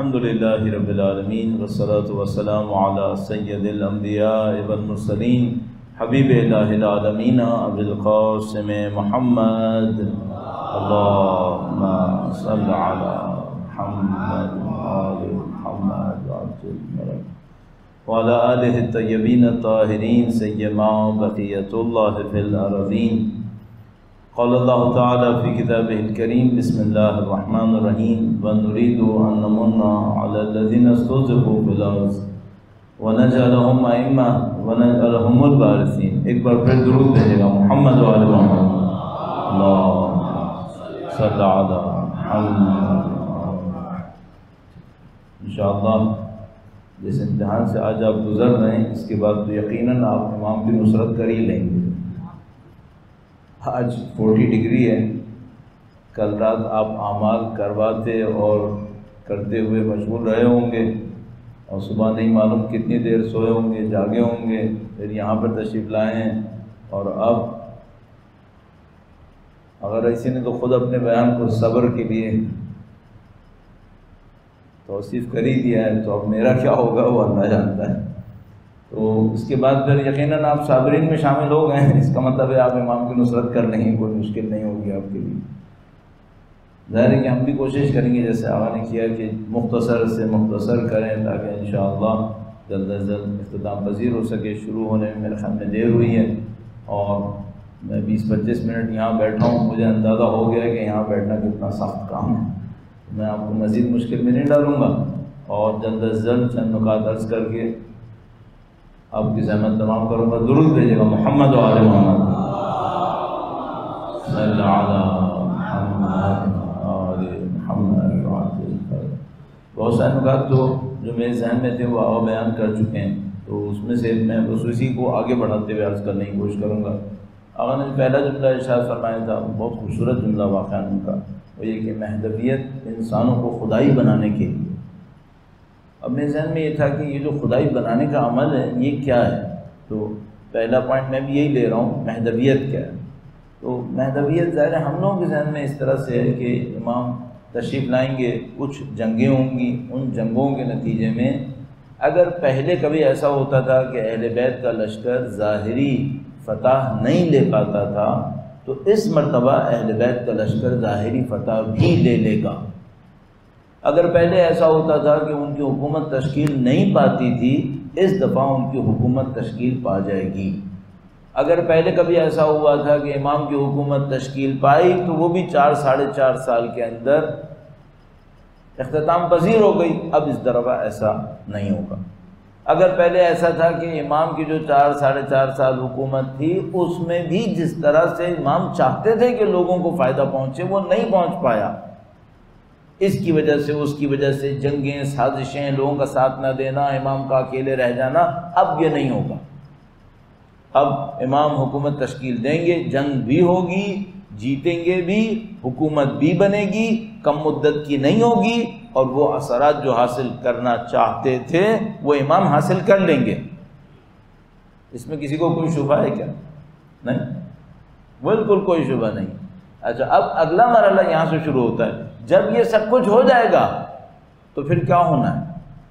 الحمد للہ رب العالمین والصلاة والسلام علی سید الانبیاء والمرسلین حبیب الہ العالمین ابی القاسم محمد اللہم صل علی محمد آل محمد وعلی آلہ الطیبین الطاہرین سیما بقیۃ اللہ فی الارضین. قال اللہ تعالی فی کتابہ الکریم بسم اللہ الرحمن الرحیم وَنُرِيدُ أَن نَّمُنَّ عَلَى الَّذِينَ اسْتُضْعِفُوا فِي الْأَرْضِ وَنَجْعَلَهُمْ أَئِمَّةً وَنَجْعَلَهُمُ الْوَارِثِينَ. ایک بار پھر درود بھیجے گا محمد و آل محمد. اللہم صل علی محمد. انشاءاللہ جس امتحان سے آج آپ گزر رہے ہیں اس کے بعد تو یقیناً آپ امام کی نصرت کر ہی لیں گے. آج 40 ڈگری ہے. کل رات آپ اعمال کرواتے اور کرتے ہوئے مشغول رہے ہوں گے اور صبح نہیں معلوم کتنی دیر سوئے ہوں گے, جاگے ہوں گے, پھر یہاں پر تشریف لائے ہیں. اور اب اگر اسی نے تو خود اپنے بیان کو صبر کے لیے توصیف کر ہی دیا ہے, تو اب میرا کیا ہوگا وہ اللہ جانتا ہے. تو اس کے بعد پھر یقیناً آپ صابرین میں شامل ہو گئے ہیں. اس کا مطلب ہے آپ امام کی نصرت کر لیں گے, کوئی مشکل نہیں ہوگی آپ کے لیے. ظاہر ہے کہ ہم بھی کوشش کریں گے جیسے آغا نے کیا کہ مختصر سے مختصر کریں تاکہ انشاءاللہ جلد از جلد اختتام پذیر ہو سکے. شروع ہونے میں میرے خیال میں دیر ہوئی ہے اور میں 20-25 منٹ یہاں بیٹھا ہوں. مجھے اندازہ ہو گیا کہ یہاں بیٹھنا کتنا سخت کام ہے. میں آپ کو مزید مشکل میں نہیں ڈالوں گا اور جلد از جلد چند نکات عرض کر کے آپ کی زحمت تمام کروں گا. درود بھیجے گا محمد و آل محمد. صلی علی محمد آل محمد. بہت سارے نکات تو جو میرے ذہن میں تھے وہ آغا بیان کر چکے ہیں, تو اس میں سے میں بس اسی کو آگے بڑھاتے ہوئے عرض کرنے کی کوشش کروں گا. آغا نے پہلا جملہ ارشاد فرمایا تھا, بہت خوبصورت جملہ واقعہ ان کا, وہ یہ کہ مہدویت انسانوں کو خدائی بنانے کے لیے. اب میرے ذہن میں یہ تھا کہ یہ جو خدائی بنانے کا عمل ہے یہ کیا ہے. تو پہلا پوائنٹ میں بھی یہی لے رہا ہوں, مہدویت کیا ہے. تو مہدویت ظاہر ہے ہم لوگوں کے ذہن میں اس طرح سے ہے کہ امام تشریف لائیں گے, کچھ جنگیں ہوں گی, ان جنگوں کے نتیجے میں اگر پہلے کبھی ایسا ہوتا تھا کہ اہل بیت کا لشکر ظاہری فتح نہیں لے پاتا تھا, تو اس مرتبہ اہل بیت کا لشکر ظاہری فتح بھی لے لے گا. اگر پہلے ایسا ہوتا تھا کہ ان کی حکومت تشکیل نہیں پاتی تھی, اس دفعہ ان کی حکومت تشکیل پا جائے گی. اگر پہلے کبھی ایسا ہوا تھا کہ امام کی حکومت تشکیل پائی تو وہ بھی 4-4.5 سال کے اندر اختتام پذیر ہو گئی. اب اس دفعہ ایسا نہیں ہوگا. اگر پہلے ایسا تھا کہ امام کی جو 4-4.5 سال حکومت تھی اس میں بھی جس طرح سے امام چاہتے تھے کہ لوگوں کو فائدہ پہنچے وہ نہیں پہنچ پایا, اس کی وجہ سے اس کی وجہ سے جنگیں, سازشیں, لوگوں کا ساتھ نہ دینا, امام کا اکیلے رہ جانا, اب یہ نہیں ہوگا. اب امام حکومت تشکیل دیں گے, جنگ بھی ہوگی, جیتیں گے بھی, حکومت بھی بنے گی, کم مدت کی نہیں ہوگی, اور وہ اثرات جو حاصل کرنا چاہتے تھے وہ امام حاصل کر لیں گے. اس میں کسی کو کوئی شبہ ہے کیا؟ نہیں, بالکل کوئی شبہ نہیں. اچھا, اب اگلا مرحلہ یہاں سے شروع ہوتا ہے. جب یہ سب کچھ ہو جائے گا تو پھر کیا ہونا ہے؟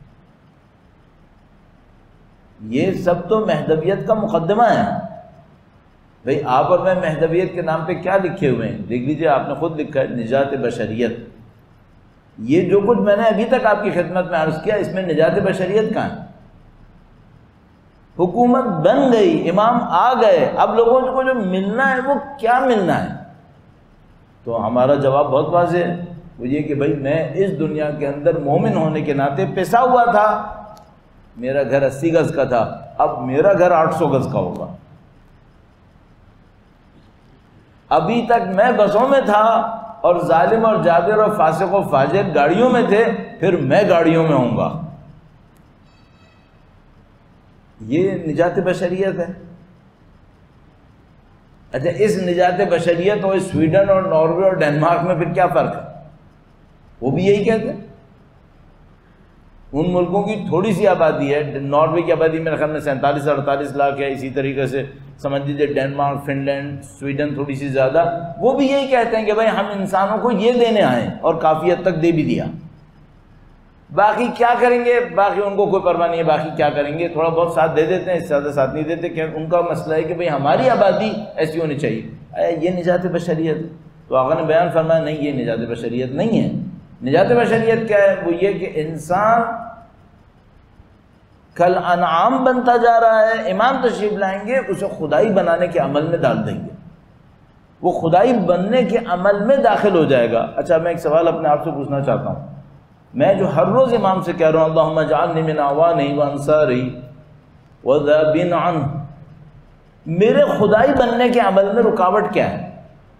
یہ سب تو مہدویت کا مقدمہ ہے. بھئی آپ اور میں مہدویت کے نام پہ کیا لکھے ہوئے ہیں دیکھ لیجئے, آپ نے خود لکھا ہے نجات بشریت. یہ جو کچھ میں نے ابھی تک آپ کی خدمت میں عرض کیا, اس میں نجات بشریت کہاں ہے؟ حکومت بن گئی, امام آ گئے, اب لوگوں کو جو ملنا ہے وہ کیا ملنا ہے؟ تو ہمارا جواب بہت واضح ہے, وہ یہ کہ بھئی میں اس دنیا کے اندر مومن ہونے کے ناطے پسا ہوا تھا. میرا گھر 80 گز کا تھا, اب میرا گھر 800 گز کا ہوگا. ابھی تک میں بسوں میں تھا اور ظالم اور جابر اور فاسق و فاجر گاڑیوں میں تھے, پھر میں گاڑیوں میں ہوں گا. یہ نجات بشریت ہے. اچھا, اس نجات بشریت اور سویڈن اور ناروے اور ڈنمارک میں پھر کیا فرق ہے؟ وہ بھی یہی کہتے ہیں. ان ملکوں کی تھوڑی سی آبادی ہے, ناروے کی آبادی میرے خیال میں 47-48 لاکھ ہے. اسی طریقے سے سمجھ لیجیے ڈنمارک, فن لینڈ, سویڈن تھوڑی سی زیادہ. وہ بھی یہی کہتے ہیں کہ بھائی ہم انسانوں کو یہ دینے آئے اور کافی حد تک دے بھی دیا. باقی کیا کریں گے، باقی ان کو کوئی پرواہ نہیں ہے، باقی کیا کریں گے، تھوڑا بہت ساتھ دے دیتے ہیں، اس سے زیادہ ساتھ نہیں دیتے، کہ ان کا مسئلہ ہے کہ بھئی ہماری آبادی ایسی ہونی چاہیے۔ یہ نجات بشریت؟ تو آقا نے بیان فرمایا نہیں، یہ نجات بشریت نہیں ہے۔ نجات بشریت کیا ہے؟ وہ یہ کہ انسان کل انعام بنتا جا رہا ہے، امام تشریف لائیں گے، اسے خدائی بنانے کے عمل میں ڈال دیں گے، وہ خدائی بننے کے عمل میں داخل ہو جائے گا۔ اچھا میں ایک سوال اپنے آپ سے پوچھنا چاہتا ہوں، میں جو ہر روز امام سے کہہ رہا ہوں اللہم اجعلنی من اعوانہ وانصارہ وذابین عنہ، میرے خدائی بننے کے عمل میں رکاوٹ کیا ہے؟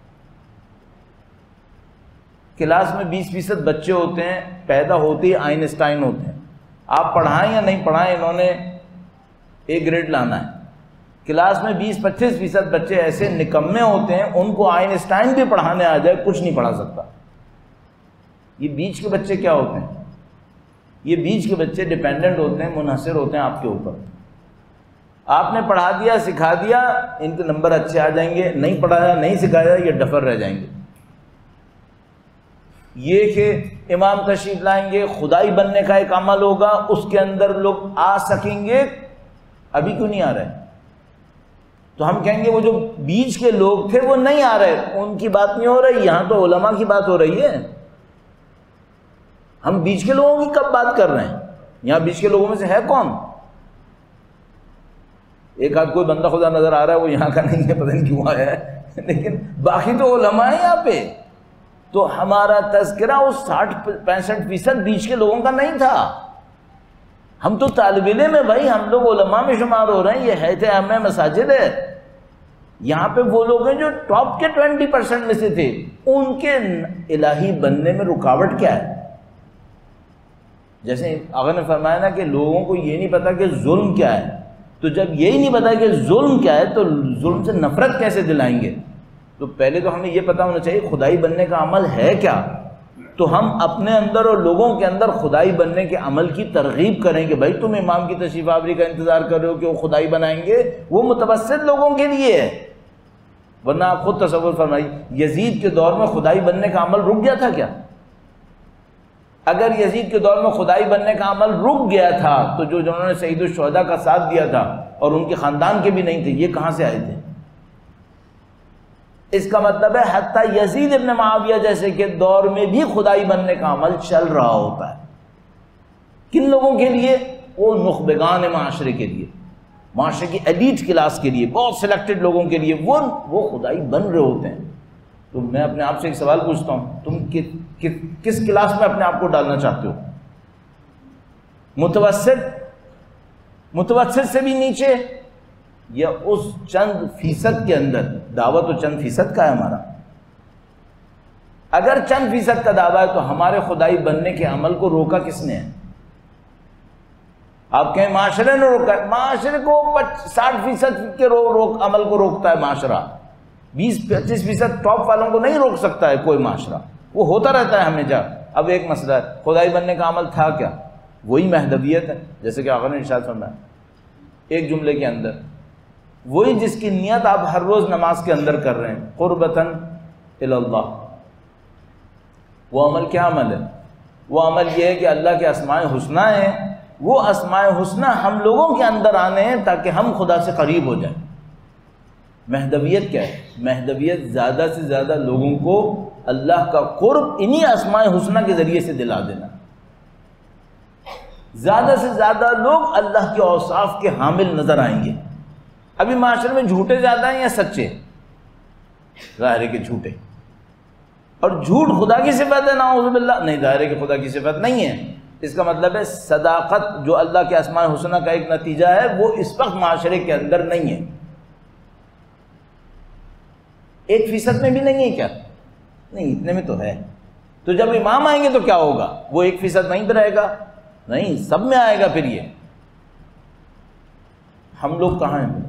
کلاس میں 20% بچے ہوتے ہیں، پیدا ہوتے ہی آئنسٹائن ہوتے ہیں، آپ پڑھائیں یا نہیں پڑھائیں انہوں نے A گریڈ لانا ہے۔ کلاس میں 20-25% بچے ایسے نکمے ہوتے ہیں، ان کو آئنسٹائن بھی پڑھانے آ جائے کچھ نہیں پڑھا سکتا۔ یہ بیچ کے بچے کیا ہوتے ہیں؟ یہ بیچ کے بچے ڈیپینڈنٹ ہوتے ہیں، منحصر ہوتے ہیں آپ کے اوپر۔ آپ نے پڑھا دیا، سکھا دیا، ان کے نمبر اچھے آ جائیں گے، نہیں پڑھایا نہیں سکھایا یہ ڈفر رہ جائیں گے۔ یہ کہ امام تشریف لائیں گے، خدائی بننے کا ایک عمل ہوگا، اس کے اندر لوگ آ سکیں گے، ابھی کیوں نہیں آ رہے؟ تو ہم کہیں گے وہ جو بیچ کے لوگ تھے وہ نہیں آ رہے، ان کی بات نہیں ہو رہی، یہاں تو علماء کی بات ہو رہی ہے۔ ہم بیچ کے لوگوں کی کب بات کر رہے ہیں؟ یہاں بیچ کے لوگوں میں سے ہے کون؟ ایک آدھ کوئی بندہ خدا نظر آ رہا ہے، وہ یہاں کا نہیں ہے، پتہ نہیں کیوں آیا ہے، لیکن باقی تو علماء ہیں یہاں پہ۔ تو ہمارا تذکرہ اس 60-65% بیچ کے لوگوں کا نہیں تھا۔ ہم تو طالب علم ہیں بھائی، ہم لوگ علماء میں شمار ہو رہے ہیں، یہ حیث اہم مساجد ہے۔ یہاں پہ وہ لوگ ہیں جو ٹاپ کے 20% میں سے تھے، ان کے الہی بننے میں رکاوٹ کیا ہے؟ جیسے آقا نے فرمایا نا کہ لوگوں کو یہ نہیں پتا کہ ظلم کیا ہے، تو جب یہی نہیں پتا کہ ظلم کیا ہے تو ظلم سے نفرت کیسے دلائیں گے؟ تو پہلے تو ہمیں یہ پتا ہونا چاہیے خدائی بننے کا عمل ہے کیا، تو ہم اپنے اندر اور لوگوں کے اندر خدائی بننے کے عمل کی ترغیب کریں کہ بھائی تم امام کی تشریف آوری کا انتظار کر رہے ہو کہ وہ خدائی بنائیں گے، وہ متوسط لوگوں کے لیے ہے۔ ورنہ آپ خود تصور فرمائیے، یزید کے دور میں خدائی بننے کا عمل رک گیا تھا کیا؟ اگر یزید کے دور میں خدائی بننے کا عمل رک گیا تھا تو جنہوں نے سید الشہداء کا ساتھ دیا تھا اور ان کے خاندان کے بھی نہیں تھے، یہ کہاں سے آئے تھے؟ اس کا مطلب ہے حتیٰ یزید ابن معاویہ جیسے کے دور میں بھی خدائی بننے کا عمل چل رہا ہوتا ہے۔ کن لوگوں کے لیے؟ وہ نخبگان معاشرے کے لیے، معاشرے کی ایلیٹ کلاس کے لیے، بہت سلیکٹڈ لوگوں کے لیے وہ خدائی بن رہے ہوتے ہیں۔ تو میں اپنے آپ سے ایک سوال پوچھتا ہوں، تم کس کلاس میں اپنے آپ کو ڈالنا چاہتے ہو؟ متوسط سے بھی نیچے، یا اس چند فیصد کے اندر؟ دعویٰ تو چند فیصد کا ہے ہمارا۔ اگر چند فیصد کا دعویٰ ہے تو ہمارے خدائی بننے کے عمل کو روکا کس نے ہے؟ آپ کہیں معاشرے نے روکا ہے، معاشرے کو 60% کے عمل کو روکتا ہے معاشرہ، 20-25% ٹاپ والوں کو نہیں روک سکتا ہے کوئی معاشرہ، وہ ہوتا رہتا ہے ہمیشہ۔ اب ایک مسئلہ ہے، خدائی بننے کا عمل تھا کیا؟ وہی مہدویت ہے، جیسے کہ آقا نے ارشاد فرمایا ایک جملے کے اندر، وہی جس کی نیت آپ ہر روز نماز کے اندر کر رہے ہیں، قربتاً الی اللہ۔ وہ عمل کیا عمل ہے؟ وہ عمل یہ ہے کہ اللہ کے اسماء حسنہ ہیں، وہ اسماء حسنہ ہم لوگوں کے اندر آنے ہیں تاکہ ہم خدا سے قریب ہو جائیں۔ مہدویت کیا ہے؟ مہدویت زیادہ سے زیادہ لوگوں کو اللہ کا قرب انہی اسماء حسنہ کے ذریعے سے دلا دینا۔ زیادہ سے زیادہ لوگ اللہ کے اوصاف کے حامل نظر آئیں گے۔ ابھی معاشرے میں جھوٹے زیادہ ہیں یا سچے؟ ظاہر ہے کہ جھوٹے، اور جھوٹ خدا کی صفت ہے نعوذ باللہ؟ نہیں، ظاہر ہے کہ خدا کی صفت نہیں ہے۔ اس کا مطلب ہے صداقت جو اللہ کے اسماء حسنہ کا ایک نتیجہ ہے وہ اس وقت معاشرے کے اندر نہیں ہے۔ 1% میں بھی نہیں ہے کیا؟ نہیں، اتنے میں تو ہے۔ تو جب امام آئیں گے تو کیا ہوگا؟ وہ 1% نہیں پہ رہے گا؟ نہیں، سب میں آئے گا۔ پھر یہ ہم لوگ کہاں ہیں؟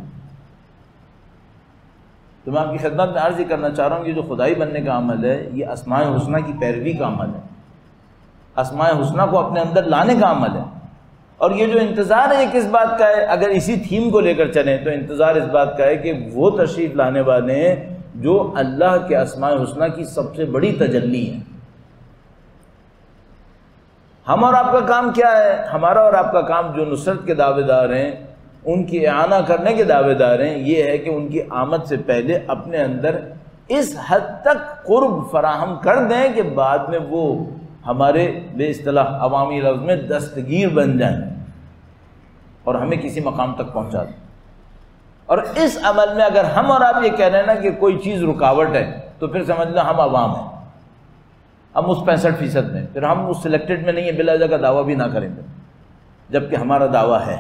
تو میں آپ کی خدمت میں عرض یہ کرنا چاہ رہا ہوں، یہ جو خدائی بننے کا عمل ہے یہ اسماء حسنہ کی پیروی کا عمل ہے، اسماء حسنہ کو اپنے اندر لانے کا عمل ہے۔ اور یہ جو انتظار ہے یہ کس بات کا ہے؟ اگر اسی تھیم کو لے کر چلیں تو انتظار اس بات کا ہے کہ وہ تشریف لانے والے ہیں جو اللہ کے اسماء حسنہ کی سب سے بڑی تجلی ہے۔ ہم اور آپ کا کام کیا ہے؟ ہمارا اور آپ کا کام جو نصرت کے دعوے دار ہیں، ان کی اعانہ کرنے کے دعوے دار ہیں، یہ ہے کہ ان کی آمد سے پہلے اپنے اندر اس حد تک قرب فراہم کر دیں کہ بعد میں وہ ہمارے بے اصطلاح عوامی لفظ میں دستگیر بن جائیں اور ہمیں کسی مقام تک پہنچا دیں۔ اور اس عمل میں اگر ہم اور آپ یہ کہہ رہے ہیں نا کہ کوئی چیز رکاوٹ ہے، تو پھر سمجھ لو ہم عوام ہیں، ہم اس 65% میں، پھر ہم اس سلیکٹڈ میں نہیں ہیں، بلا وجہ کا دعویٰ بھی نہ کریں گے، جبکہ ہمارا دعویٰ ہے،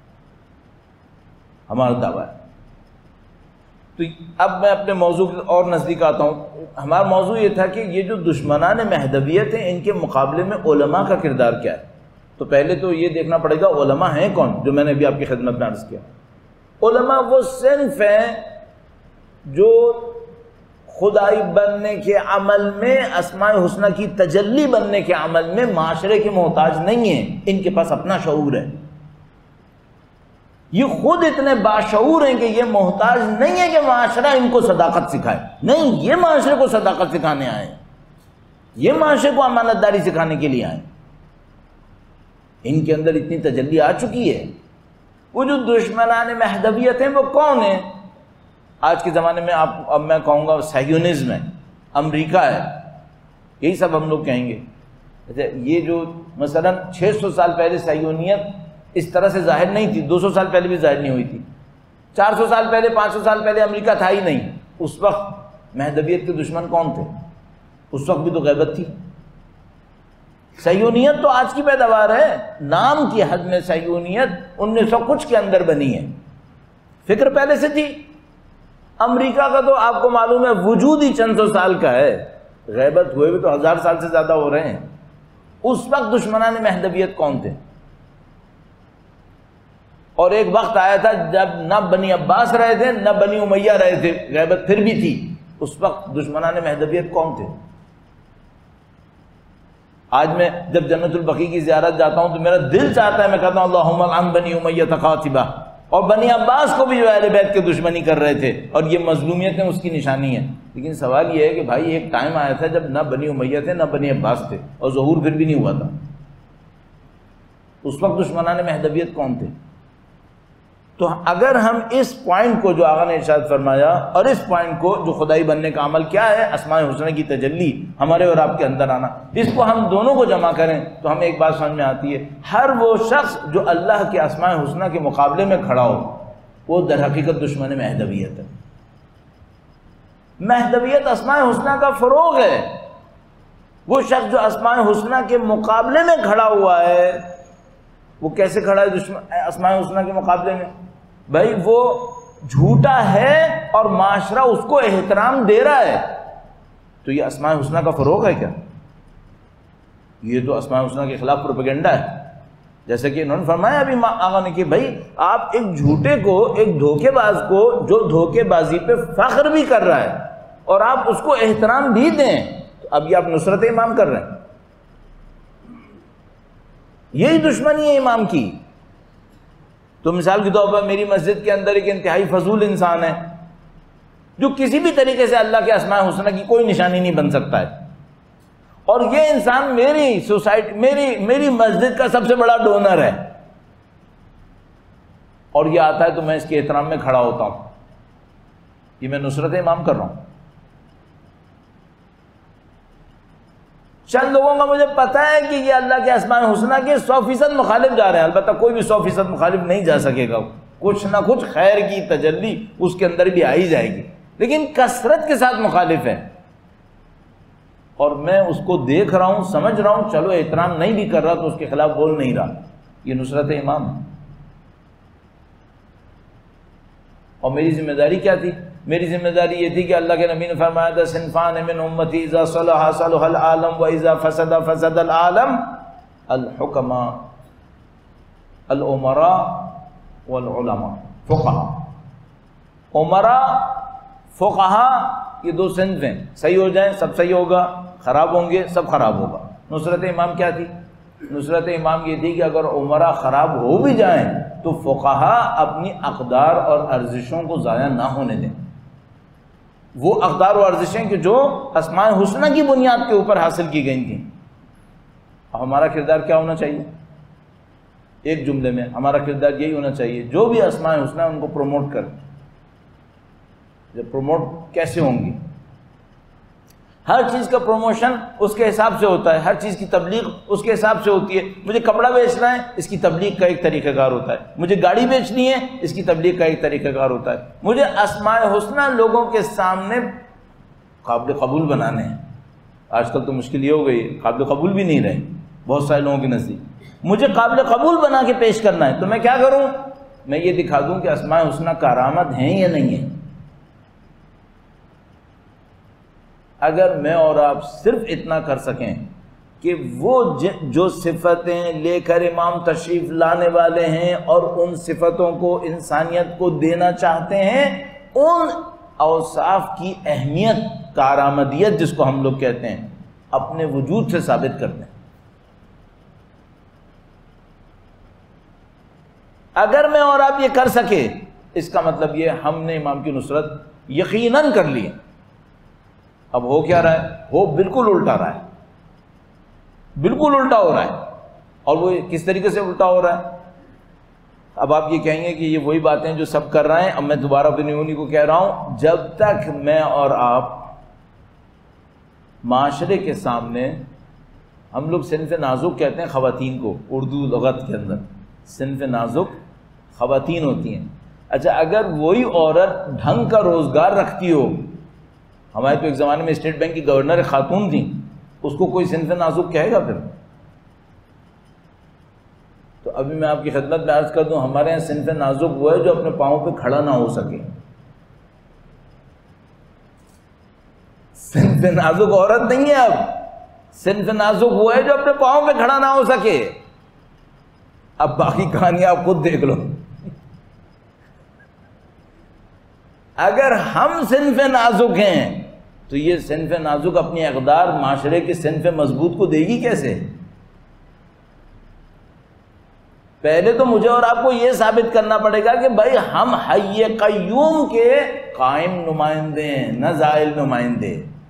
ہمارا دعویٰ ہے۔ تو اب میں اپنے موضوع اور نزدیک آتا ہوں۔ ہمارا موضوع یہ تھا کہ یہ جو دشمنان مہدویت ہیں، ان کے مقابلے میں علماء کا کردار کیا ہے۔ تو پہلے تو یہ دیکھنا پڑے گا علماء ہیں کون، جو میں نے ابھی آپ کی خدمت میں عرض کیا۔ علماء وہ صنف ہیں جو خدائی بننے کے عمل میں، اسماء حسنہ کی تجلی بننے کے عمل میں معاشرے کے محتاج نہیں ہیں، ان کے پاس اپنا شعور ہے۔ یہ خود اتنے باشعور ہیں کہ یہ محتاج نہیں ہے کہ معاشرہ ان کو صداقت سکھائے، نہیں، یہ معاشرے کو صداقت سکھانے آئے، یہ معاشرے کو امانت داری سکھانے کے لیے آئے۔ ان کے اندر اتنی تجلی آ چکی ہے۔ وہ جو دشمنان مہدویت ہیں وہ کون ہیں؟ آج کے زمانے میں اب میں کہوں گا صہیونزم ہے، امریکہ ہے، یہی سب ہم لوگ کہیں گے۔ یہ جو مثلا 600 سال پہلے صہیونیت اس طرح سے ظاہر نہیں تھی، 200 سال پہلے بھی ظاہر نہیں ہوئی تھی، 400 سال پہلے، 500 سال پہلے امریکہ تھا ہی نہیں۔ اس وقت مہدویت کے دشمن کون تھے؟ اس وقت بھی تو غیبت تھی۔ صہیونیت تو آج کی پیداوار ہے، نام کی حد میں صہیونیت 1900 کچھ کے اندر بنی ہے، فکر پہلے سے تھی۔ امریکہ کا تو آپ کو معلوم ہے وجود ہی چند سو سال کا ہے، غیبت ہوئے ہوئے تو 1000 سال سے زیادہ ہو رہے ہیں۔ اس وقت دشمنان مہدویت کون تھے؟ اور ایک وقت آیا تھا جب نہ بنی عباس رہے تھے نہ بنی امیہ رہے تھے، غیبت پھر بھی تھی۔ اس وقت دشمنان مہدویت کون تھے؟ آج میں جب جنت البقیع کی زیارت جاتا ہوں تو میرا دل چاہتا ہے، میں کہتا ہوں اللہم العن بنی امیہ قاتبہ، اور بنی عباس کو بھی جو اہل بیت کے دشمنی کر رہے تھے، اور یہ مظلومیتیں اس کی نشانی ہے۔ لیکن سوال یہ ہے کہ بھائی ایک ٹائم آیا تھا جب نہ بنی امیہ تھے نہ بنی عباس تھے، اور ظہور پھر بھی نہیں ہوا تھا۔ اس وقت دشمنان مہدویت کون تھے؟ تو اگر ہم اس پوائنٹ کو جو آقا نے ارشاد فرمایا، اور اس پوائنٹ کو جو خدائی بننے کا عمل کیا ہے، اسماء حسنہ کی تجلی ہمارے اور آپ کے اندر آنا، اس کو ہم دونوں کو جمع کریں تو ہمیں ایک بات سمجھ میں آتی ہے، ہر وہ شخص جو اللہ کے اسماء حسنہ کے مقابلے میں کھڑا ہو وہ در حقیقت دشمن مہدویت ہے۔ مہدویت اسماء حسنہ کا فروغ ہے۔ وہ شخص جو اسماء حسنہ کے مقابلے میں کھڑا ہوا ہے، وہ کیسے کھڑا ہے اسماء حسنہ کے مقابلے میں؟ بھائی وہ جھوٹا ہے اور معاشرہ اس کو احترام دے رہا ہے، تو یہ اسماء حسنہ کا فروغ ہے کیا؟ یہ تو اسماء حسنہ کے خلاف پروپیگنڈا ہے۔ جیسے کہ انہوں نے فرمایا ابھی آقا نے کہ بھائی آپ ایک جھوٹے کو، ایک دھوکے باز کو جو دھوکے بازی پہ فخر بھی کر رہا ہے اور آپ اس کو احترام بھی دیں، تو اب یہ آپ نصرت امام کر رہے ہیں۔ یہی دشمنی ہے امام کی۔ تو مثال کے طور پر میری مسجد کے اندر ایک انتہائی فضول انسان ہے جو کسی بھی طریقے سے اللہ کے اسماء حسنہ کی کوئی نشانی نہیں بن سکتا ہے، اور یہ انسان میری سوسائٹی، میری مسجد کا سب سے بڑا ڈونر ہے، اور یہ آتا ہے تو میں اس کے احترام میں کھڑا ہوتا ہوں، یہ میں نصرت امام کر رہا ہوں۔ چند لوگوں کا مجھے پتا ہے کہ یہ اللہ کے اسماء حسنہ کے 100% مخالف جا رہے ہیں، البتہ کوئی بھی 100% مخالف نہیں جا سکے گا، کچھ نہ کچھ خیر کی تجلی اس کے اندر بھی آئی جائے گی، لیکن کثرت کے ساتھ مخالف ہے، اور میں اس کو دیکھ رہا ہوں، سمجھ رہا ہوں، چلو احترام نہیں بھی کر رہا تو اس کے خلاف بول نہیں رہا، یہ نصرت امام ہے۔ اور میری ذمہ داری کیا تھی؟ میری ذمہ داری یہ تھی کہ اللہ کے نبی نے فرمایا تھا صنفان من امتی اذا صلح صلح العالم و اذا فسد فسد العالم، الحکماء الامراء والعلماء، فقہاء۔ امراء، فقہاء، یہ دو صنف ہیں، صحیح ہو جائیں سب صحیح ہوگا، خراب ہوں گے سب خراب ہوگا۔ نصرت امام کیا تھی؟ نصرت امام یہ تھی کہ اگر امراء خراب ہو بھی جائیں تو فقہاء اپنی اقدار اور ارزشوں کو ضائع نہ ہونے دیں، وہ اقدار و ارزشیں کہ جو اسماء حسنہ کی بنیاد کے اوپر حاصل کی گئی تھیں۔ ہمارا کردار کیا ہونا چاہیے؟ ایک جملے میں ہمارا کردار یہی ہونا چاہیے، جو بھی اسماء حسنی ان کو پروموٹ کر. جب پروموٹ کیسے ہوں گی؟ ہر چیز کا پروموشن اس کے حساب سے ہوتا ہے، ہر چیز کی تبلیغ اس کے حساب سے ہوتی ہے. مجھے کپڑا بیچنا ہے، اس کی تبلیغ کا ایک طریقہ کار ہوتا ہے. مجھے گاڑی بیچنی ہے، اس کی تبلیغ کا ایک طریقہ کار ہوتا ہے. مجھے اسماء حسنی لوگوں کے سامنے قابل قبول بنانے ہیں. آج کل تو مشکل یہ ہو گئی، قابل قبول بھی نہیں رہے بہت سارے لوگوں کے نزدیک. مجھے قابل قبول بنا کے پیش کرنا ہے، تو میں کیا کروں؟ میں یہ دکھا دوں کہ اسماء حسنی کارآمد ہیں یا نہیں ہیں. اگر میں اور آپ صرف اتنا کر سکیں کہ وہ جو صفتیں لے کر امام تشریف لانے والے ہیں اور ان صفتوں کو انسانیت کو دینا چاہتے ہیں، ان اوصاف کی اہمیت، کارآمدیت جس کو ہم لوگ کہتے ہیں، اپنے وجود سے ثابت کر دیں. اگر میں اور آپ یہ کر سکے، اس کا مطلب یہ ہم نے امام کی نصرت یقیناً کر لی. اب ہو کیا رہا ہے؟ ہو بالکل الٹا رہا ہے، بالکل الٹا ہو رہا ہے. اور وہ کس طریقے سے الٹا ہو رہا ہے؟ اب آپ یہ کہیں گے کہ یہ وہی باتیں جو سب کر رہے ہیں. اب میں دوبارہ اپنی انہی کو کہہ رہا ہوں، جب تک میں اور آپ معاشرے کے سامنے، ہم لوگ صنف نازک کہتے ہیں خواتین کو اردو لغت کے اندر، صنف نازک خواتین ہوتی ہیں. اچھا، اگر وہی عورت ڈھنگ کا روزگار رکھتی ہو، ہمارے تو ایک زمانے میں اسٹیٹ بینک کی گورنر خاتون تھیں، اس کو کوئی صنف نازک کہے گا پھر؟ تو ابھی میں آپ کی خدمت میں عرض کر دوں، ہمارے یہاں صنف نازک وہ ہے جو اپنے پاؤں پہ کھڑا نہ ہو سکے. صنف نازک عورت نہیں ہے، اب صنف نازک وہ ہے جو اپنے پاؤں پہ کھڑا نہ ہو سکے. اب باقی کہانی آپ خود دیکھ لو. اگر ہم صنف نازک ہیں تو یہ صنف نازک اپنی اقدار معاشرے کے صنف مضبوط کو دے گی کیسے؟ پہلے تو مجھے اور آپ کو یہ ثابت کرنا پڑے گا کہ بھائی ہم حی قیوم کے قائم نمائندے ہیں، نہ زائل نمائندے.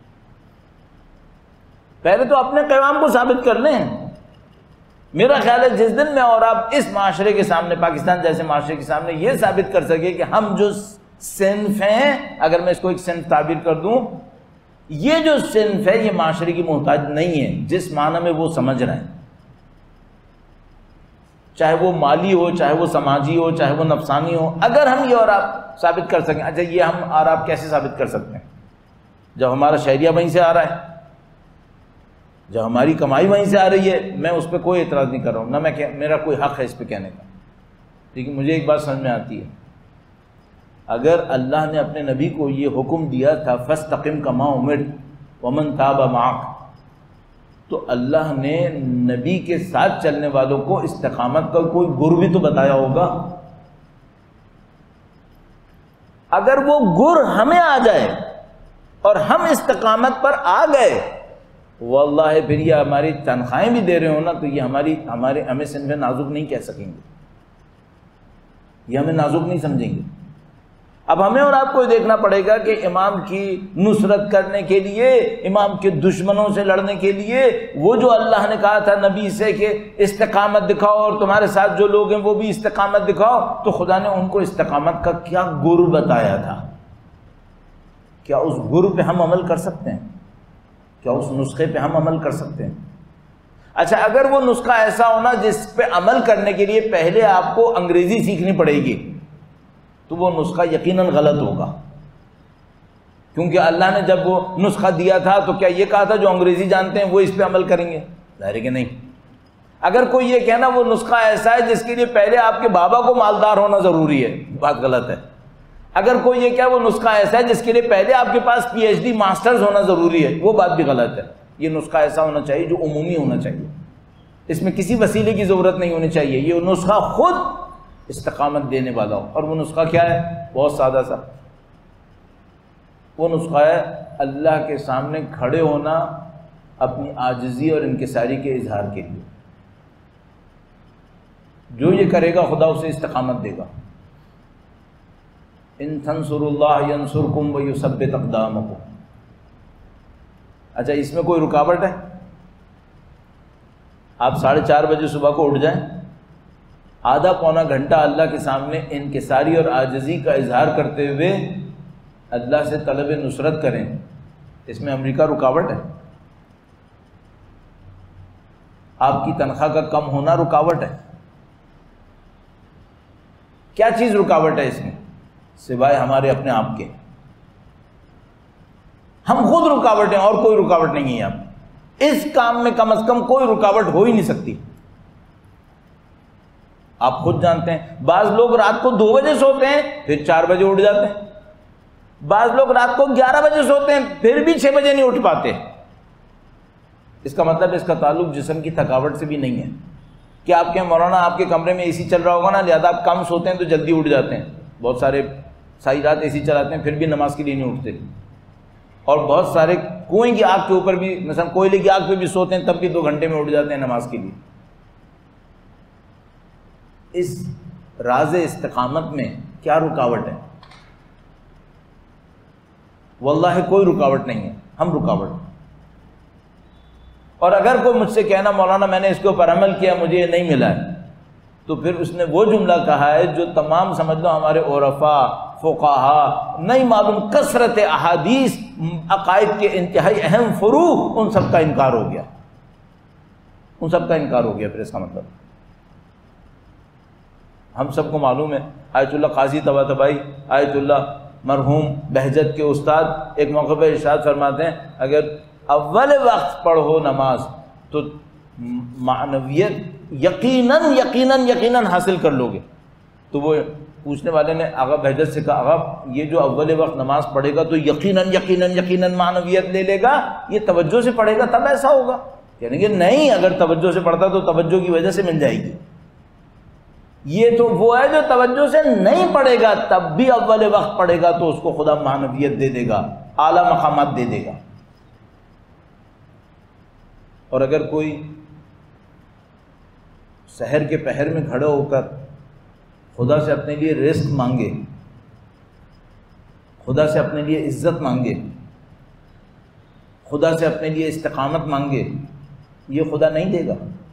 پہلے تو اپنے قیام کو ثابت کر لیں. میرا خیال ہے جس دن میں اور آپ اس معاشرے کے سامنے، پاکستان جیسے معاشرے کے سامنے یہ ثابت کر سکے کہ ہم جو صنف ہیں، اگر میں اس کو ایک صنف تعبیر کر دوں، یہ جو صنف ہے یہ معاشرے کی محتاج نہیں ہے جس معنی میں وہ سمجھ رہے ہیں، چاہے وہ مالی ہو، چاہے وہ سماجی ہو، چاہے وہ نفسانی ہو. اگر ہم یہ اور آپ ثابت کر سکیں. اچھا، یہ ہم اور آپ کیسے ثابت کر سکتے ہیں؟ جب ہمارا شہریہ وہیں سے آ رہا ہے، جب ہماری کمائی وہیں سے آ رہی ہے. میں اس پہ کوئی اعتراض نہیں کر رہا ہوں، نہ میرا کوئی حق ہے اس پہ کہنے کا. لیکن مجھے ایک بات سمجھ میں آتی ہے، اگر اللہ نے اپنے نبی کو یہ حکم دیا تھا فاستقم کما امرت ومن تاب معک، تو اللہ نے نبی کے ساتھ چلنے والوں کو استقامت کا کوئی گر بھی تو بتایا ہوگا. اگر وہ گر ہمیں آ جائے اور ہم استقامت پر آ گئے، واللہ پھر یہ ہماری تنخواہیں بھی دے رہے ہو نا، تو یہ ہمیں صنف نازک نہیں کہہ سکیں گے، یہ ہمیں نازک نہیں سمجھیں گے. اب ہمیں اور آپ کو دیکھنا پڑے گا کہ امام کی نصرت کرنے کے لیے، امام کے دشمنوں سے لڑنے کے لیے، وہ جو اللہ نے کہا تھا نبی سے کہ استقامت دکھاؤ اور تمہارے ساتھ جو لوگ ہیں وہ بھی استقامت دکھاؤ، تو خدا نے ان کو استقامت کا کیا گر بتایا تھا. کیا اس گر پہ ہم عمل کر سکتے ہیں؟ کیا اس نسخے پہ ہم عمل کر سکتے ہیں؟ اچھا، اگر وہ نسخہ ایسا ہونا جس پہ عمل کرنے کے لیے پہلے آپ کو انگریزی سیکھنی پڑے گی، تو وہ نسخہ یقیناً غلط ہوگا. کیونکہ اللہ نے جب وہ نسخہ دیا تھا تو کیا یہ کہا تھا جو انگریزی جانتے ہیں وہ اس پہ عمل کریں گے؟ ظاہر ہے کہ نہیں. اگر کوئی یہ کہنا وہ نسخہ ایسا ہے جس کے لیے پہلے آپ کے بابا کو مالدار ہونا ضروری ہے، بات غلط ہے. اگر کوئی یہ کہا وہ نسخہ ایسا ہے جس کے لیے پہلے آپ کے پاس پی ایچ ڈی ماسٹرز ہونا ضروری ہے، وہ بات بھی غلط ہے. یہ نسخہ ایسا ہونا چاہیے جو عمومی ہونا چاہیے، اس میں کسی وسیلے کی ضرورت نہیں ہونی چاہیے. یہ نسخہ خود استقامت دینے والا ہو. اور وہ نسخہ کیا ہے؟ بہت سادہ سا. وہ نسخہ ہے اللہ کے سامنے کھڑے ہونا اپنی عاجزی اور انکساری کے اظہار کے لیے. جو یہ کرے گا خدا اسے استقامت دے گا. ان تنصروا اللہ ینصرکم ویثبت اقدامکم. اچھا، اس میں کوئی رکاوٹ ہے؟ آپ 4:30 بجے صبح کو اٹھ جائیں، آدھا پونا گھنٹہ اللہ کے سامنے انکساری اور عاجزی کا اظہار کرتے ہوئے اللہ سے طلب نصرت کریں، اس میں امریکہ رکاوٹ ہے؟ آپ کی تنخواہ کا کم ہونا رکاوٹ ہے؟ کیا چیز رکاوٹ ہے اس میں سوائے ہمارے اپنے آپ کے؟ ہم خود رکاوٹ ہیں اور کوئی رکاوٹ نہیں ہے آپ اس کام میں، کم از کم کوئی رکاوٹ ہو ہی نہیں سکتی۔ آپ خود جانتے ہیں بعض لوگ رات کو 2 بجے سوتے ہیں پھر 4 بجے اٹھ جاتے ہیں، بعض لوگ رات کو 11 بجے سوتے ہیں پھر بھی 6 بجے نہیں اٹھ پاتے۔ اس کا مطلب اس کا تعلق جسم کی تھکاوٹ سے بھی نہیں ہے کہ آپ کے مولانا آپ کے کمرے میں اے سی چل رہا ہوگا نا، لہذا آپ کم سوتے ہیں تو جلدی اٹھ جاتے ہیں۔ بہت سارے ساری رات اے سی چلاتے ہیں پھر بھی نماز کے لیے نہیں اٹھتے، اور بہت سارے کنویں کی آگ کے اوپر بھی، مثلا کوئلے کی آگ پہ بھی سوتے ہیں تب بھی 2 گھنٹے میں اٹھ جاتے ہیں نماز کے لیے۔ اس راز استقامت میں کیا رکاوٹ ہے؟ واللہ کوئی رکاوٹ نہیں ہے، ہم رکاوٹ ہیں۔ اور اگر کوئی مجھ سے کہنا مولانا میں نے اس کے اوپر عمل کیا مجھے یہ نہیں ملا ہے، تو پھر اس نے وہ جملہ کہا ہے جو تمام سمجھ لو ہمارے عرفاء فقہا نہیں معلوم کثرت احادیث عقائد کے انتہائی اہم فروع، ان سب کا انکار ہو گیا، ان سب کا انکار ہو گیا۔ پھر اس کا مطلب ہم سب کو معلوم ہے، آیت اللہ قاضی طباطبائی آیت اللہ مرحوم بہجت کے استاد ایک موقع پہ ارشاد فرماتے ہیں اگر اول وقت پڑھو نماز تو معنویت یقیناً حاصل کر لو گے۔ تو وہ پوچھنے والے نے آغا بہجت سے کہا آغا یہ جو اول وقت نماز پڑھے گا تو یقیناً معنویت لے لے گا، یہ توجہ سے پڑھے گا تب ایسا ہوگا؟ یعنی کہ نہیں، اگر توجہ سے پڑھتا تو توجہ کی وجہ سے مل جائے گی۔ یہ تو وہ ہے جو توجہ سے نہیں پڑھے گا تب بھی اول وقت پڑھے گا تو اس کو خدا معنویت دے دے گا، اعلیٰ مقامات دے دے گا۔ اور اگر کوئی سحر کے پہر میں کھڑے ہو کر خدا سے اپنے لیے رزق مانگے، خدا سے اپنے لیے عزت مانگے، خدا سے اپنے لیے استقامت مانگے، یہ خدا نہیں دے گا۔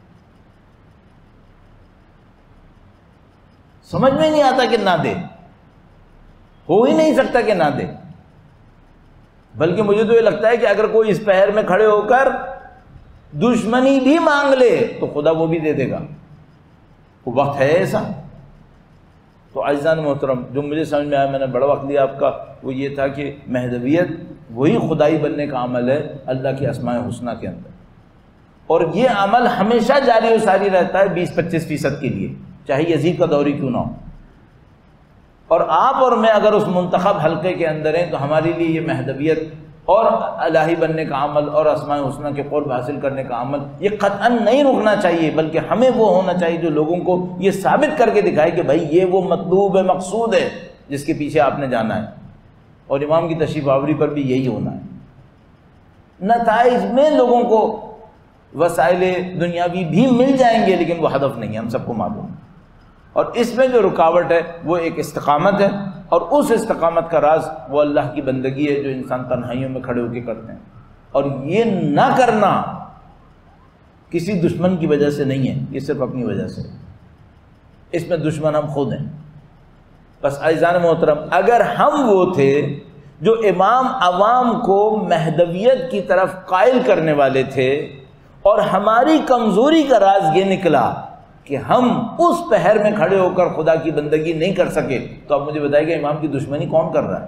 سمجھ میں نہیں آتا کہ نہ دے، ہو ہی نہیں سکتا کہ نہ دے۔ بلکہ مجھے تو یہ لگتا ہے کہ اگر کوئی اس پہر میں کھڑے ہو کر دشمنی بھی مانگ لے تو خدا وہ بھی دے دے گا، وہ وقت ہے ایسا۔ تو عزیزان محترم، جو مجھے سمجھ میں آیا، میں نے بڑا وقت لیا آپ کا، وہ یہ تھا کہ مہدویت وہی خدائی بننے کا عمل ہے اللہ کی اسماء حسنہ کے اندر، اور یہ عمل ہمیشہ جاری و ساری رہتا ہے 20-25% کے لیے، چاہے یزید کا دور ہی کیوں نہ ہو۔ اور آپ اور میں اگر اس منتخب حلقے کے اندر ہیں تو ہمارے لیے یہ مہدویت اور الہی بننے کا عمل اور اسماء حسنہ کے قرب حاصل کرنے کا عمل یہ قطعاً نہیں رکنا چاہیے، بلکہ ہمیں وہ ہونا چاہیے جو لوگوں کو یہ ثابت کر کے دکھائے کہ بھائی یہ وہ مطلوب ہے، مقصود ہے جس کے پیچھے آپ نے جانا ہے۔ اور امام کی تشریف آوری پر بھی یہی ہونا ہے۔ نتائج میں لوگوں کو وسائل دنیاوی بھی مل جائیں گے لیکن وہ ہدف نہیں ہے، ہم سب کو معلوم ہے۔ اور اس میں جو رکاوٹ ہے وہ ایک استقامت ہے، اور اس استقامت کا راز وہ اللہ کی بندگی ہے جو انسان تنہائیوں میں کھڑے ہو کے کرتے ہیں۔ اور یہ نہ کرنا کسی دشمن کی وجہ سے نہیں ہے، یہ صرف اپنی وجہ سے، اس میں دشمن ہم خود ہیں۔ بس عزیزان محترم، اگر ہم وہ تھے جو امام عوام کو مہدویت کی طرف قائل کرنے والے تھے اور ہماری کمزوری کا راز یہ نکلا کہ ہم اس پہر میں کھڑے ہو کر خدا کی بندگی نہیں کر سکے، تو اب مجھے بتائیے کہ امام کی دشمنی کون کر رہا ہے؟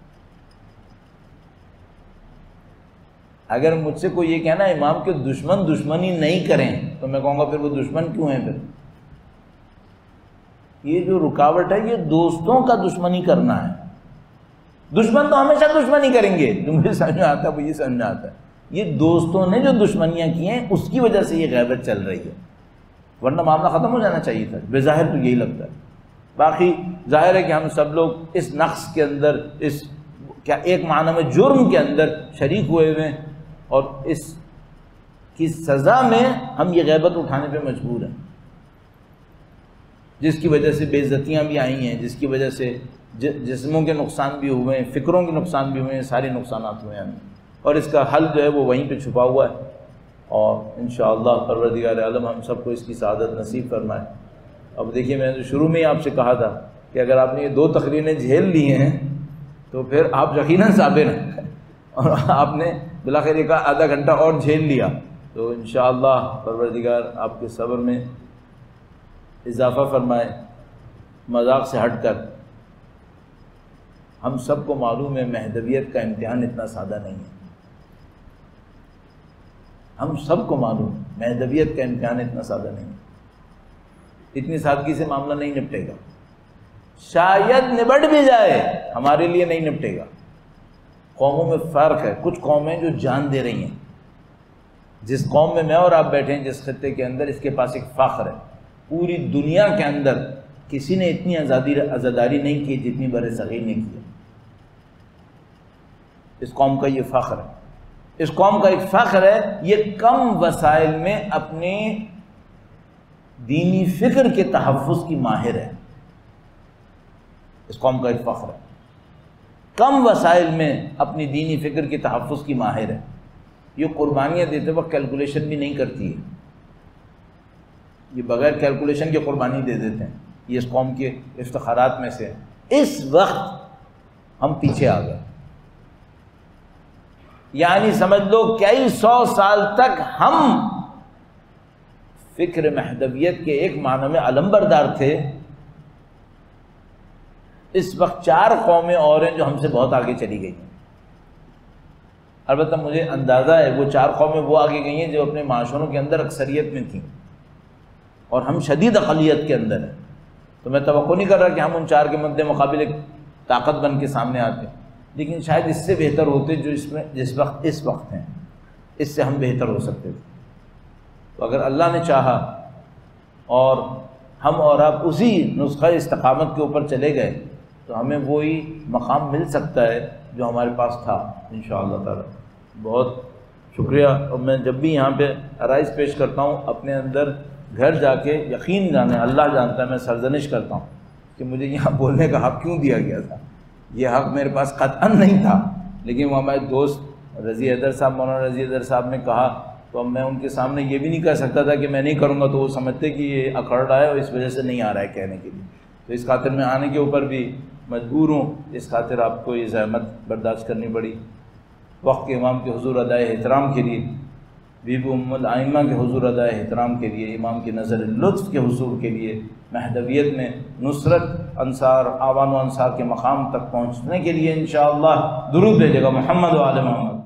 اگر مجھ سے کوئی یہ کہنا امام کے دشمن دشمنی نہیں کریں تو میں کہوں گا پھر وہ دشمن کیوں ہیں؟ پھر یہ جو رکاوٹ ہے یہ دوستوں کا دشمنی کرنا ہے۔ دشمن تو ہمیشہ دشمنی کریں گے، جو مجھے سمجھ میں آتا ہے وہ یہ سمجھ میں آتا ہے، یہ دوستوں نے جو دشمنیاں کی ہیں اس کی وجہ سے یہ غیبت چل رہی ہے، ورنہ معاملہ ختم ہو جانا چاہیے تھا۔ بظاہر تو یہی لگتا ہے، باقی ظاہر ہے کہ ہم سب لوگ اس نقص کے اندر، اس کیا ایک معنی میں جرم کے اندر شریک ہوئے ہوئے ہیں، اور اس کی سزا میں ہم یہ غیبت اٹھانے پہ مجبور ہیں، جس کی وجہ سے بے عزتیاں بھی آئی ہیں، جس کی وجہ سے جسموں کے نقصان بھی ہوئے ہیں، فکروں کے نقصان بھی ہوئے ہیں، سارے نقصانات ہوئے ہیں، اور اس کا حل جو ہے وہ وہیں پہ چھپا ہوا ہے۔ اور انشاءاللہ پروردگار عالم ہم سب کو اس کی سعادت نصیب فرمائے۔ اب دیکھیے میں نے شروع میں ہی آپ سے کہا تھا کہ اگر آپ نے یہ 2 تقریریں جھیل لی ہیں تو پھر آپ یقیناً صابر ہیں، اور آپ نے بالآخر ایک آدھا گھنٹہ اور جھیل لیا، تو انشاءاللہ پروردگار آپ کے صبر میں اضافہ فرمائے۔ مذاق سے ہٹ کر ہم سب کو معلوم ہے مہدویت کا امتحان اتنا سادہ نہیں ہے، ہم سب کو معلوم ہے مہدویت کا امتحان اتنا سادہ نہیں ہے، اتنی سادگی سے معاملہ نہیں نپٹے گا، شاید نبٹ بھی جائے ہمارے لیے نہیں نپٹے گا۔ قوموں میں فرق ہے، کچھ قومیں جو جان دے رہی ہیں، جس قوم میں میں اور آپ بیٹھے ہیں جس خطے کے اندر، اس کے پاس ایک فخر ہے، پوری دنیا کے اندر کسی نے اتنی عزاداری نہیں کی جتنی بر صغیر نے کی ہے۔ اس قوم کا یہ فخر ہے، اس قوم کا ایک فخر ہے، یہ کم وسائل میں اپنے دینی فکر کے تحفظ کی ماہر ہے۔ اس قوم کا ایک فخر ہے، کم وسائل میں اپنی دینی فکر کے تحفظ کی ماہر ہے۔ یہ قربانیاں دیتے وقت کیلکولیشن بھی نہیں کرتی ہے، یہ بغیر کیلکولیشن کے قربانی دے دیتے ہیں۔ یہ اس قوم کے افتخارات میں سے اس وقت ہم پیچھے آ گئے، یعنی سمجھ لو کئی 100 سال تک ہم فکر مہدویت کے ایک معنی میں علمبردار تھے، اس وقت 4 قومیں اور ہیں جو ہم سے بہت آگے چلی گئی ہیں۔ البتہ مجھے اندازہ ہے وہ 4 قومیں وہ آگے گئی ہیں جو اپنے معاشروں کے اندر اکثریت میں تھیں، اور ہم شدید اقلیت کے اندر ہیں، تو میں توقع نہیں کر رہا کہ ہم ان 4 کے مد مقابل ایک طاقت بن کے سامنے آتے، لیکن شاید اس سے بہتر ہوتے جو جس وقت اس وقت ہیں، اس سے ہم بہتر ہو سکتے تھے۔ تو اگر اللہ نے چاہا اور ہم اور آپ اسی نسخہ استقامت کے اوپر چلے گئے تو ہمیں وہی مقام مل سکتا ہے جو ہمارے پاس تھا انشاءاللہ تعالی۔ بہت شکریہ، اور میں جب بھی یہاں پہ عرائض پیش کرتا ہوں اپنے اندر گھر جا کے یقین جانے، اللہ جانتا ہے میں سرزنش کرتا ہوں کہ مجھے یہاں بولنے کا حق کیوں دیا گیا تھا۔ یہ حق میرے پاس قطعاً نہیں تھا، لیکن وہ ہمارے دوست رضی حیدر صاحب، مولانا رضی حیدر صاحب نے کہا تو اب میں ان کے سامنے یہ بھی نہیں کہہ سکتا تھا کہ میں نہیں کروں گا، تو وہ سمجھتے کہ یہ اکڑ رہا ہے اور اس وجہ سے نہیں آ رہا ہے کہنے کے لیے، تو اس خاطر میں آنے کے اوپر بھی مجبور ہوں، اس خاطر آپ کو یہ زحمت برداشت کرنی پڑی۔ وقت کے امام کے حضور ادائے احترام کے لیے، بی بی ام الائمہ کے حضور ادائے احترام کے لیے، امام کی نظر لطف کے حصول کے لیے، مہدویت میں نصرت انصار، آوان و انصار کے مقام تک پہنچنے کے لیے انشاءاللہ درود بھیجے گا محمد و آل محمد۔